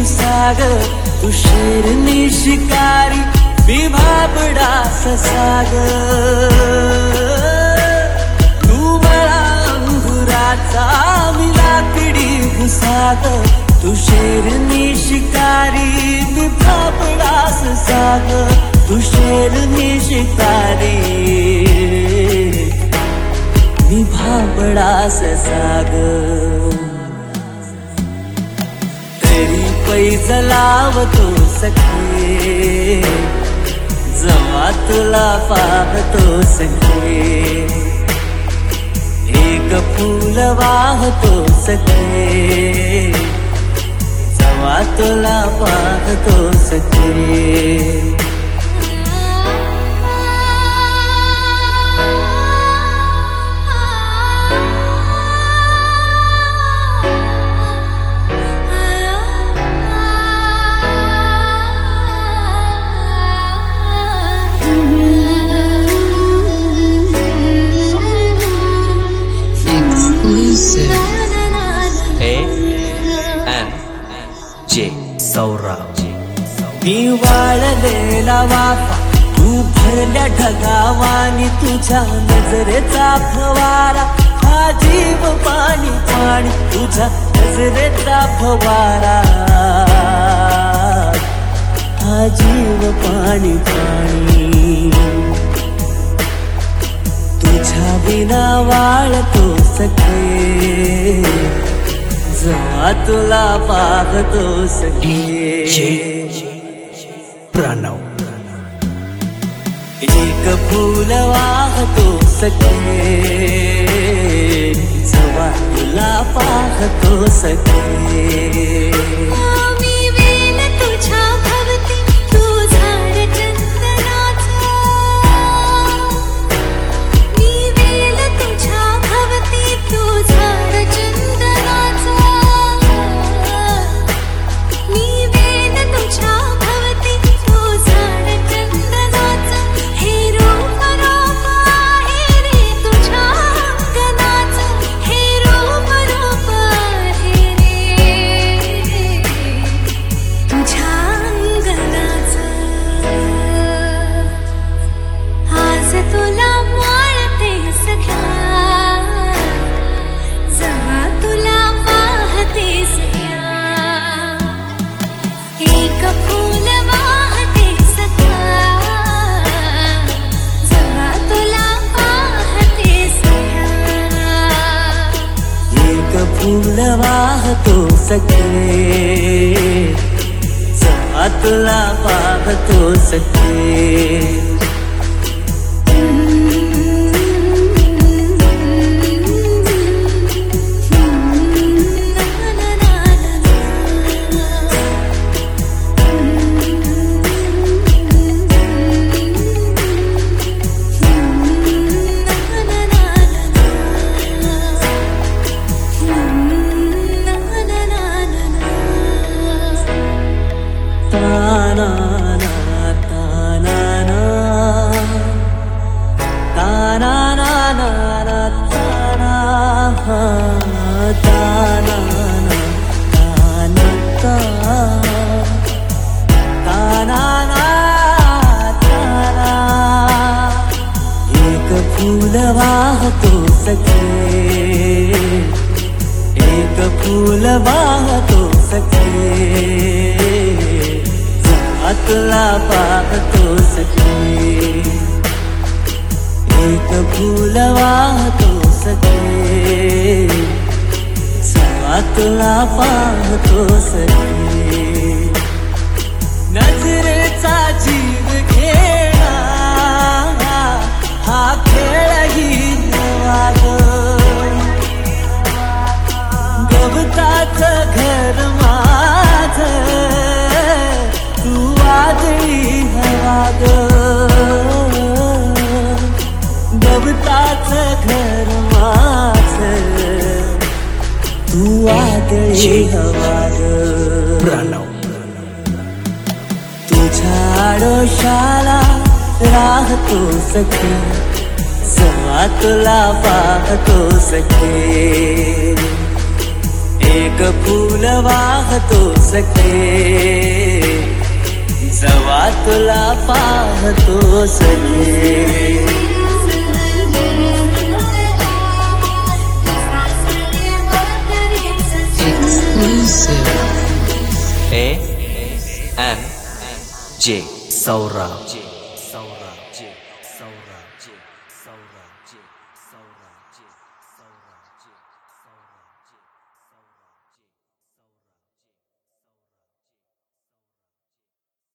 घुसाग तू शेरनी शिकारी मी भाबडा ससाग तू मला अंगुराचा मी लाकडी घुसाग तू शेरनी शिकारी मी भाबडा ससाग तू शेरनी शिकारी मी भाबडा ससाग तरी पैज लावतो सखे जवा तुला पाहतो सखे एक फूल वाहतो सखे जवा तुला पाहतो सखे A&J सौरभ मी वाळलेला वाफा तू भरल्या ढगावानी तुझ्या नजरेचा फवारा हा जीव पाणी पाणी तुझ्या नजरेचा फवारा हा जीव पाणी पाणी तुझ्या बिना वाळतो सखे जवा तुला पाहतो सखे प्रणव एक फूल वाहतो सखे जवा तुला पाहतो सखे फूल वाहतो सखे जवा तुला पाहतो सखे फूल वाहतो सखे एक फूल वाहतो सखे जवा तुला पाहतो सखे एक फूल वाहतो सखे जवा तुला पाहतो सखे नजरेचा जीव घेणा हा खेळही नवा गवताच घर माझं तू वादळी हवा गवताच घर माझं तू वादळी हवा प्रणव तुझ्या आडोशाला राहतो सखे जवा तुला पाहतो सखे एक फूल वाहतो सखे जवा तुला पाहतो सखे AMJ Saurabh.